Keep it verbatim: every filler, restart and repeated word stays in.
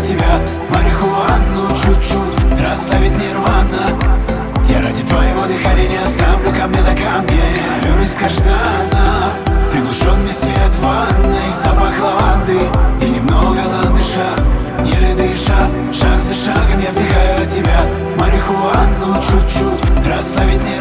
от тебя марихуану чуть-чуть, расслабить нирвана. Я ради твоего дыхания не оставлю камня на камне. Ковер из каштанов, приглушенный свет ванной, запах лаванды и немного ландыша. Еле дыша, шаг за шагом я вдыхаю от тебя марихуану чуть-чуть, расслабить нирвана.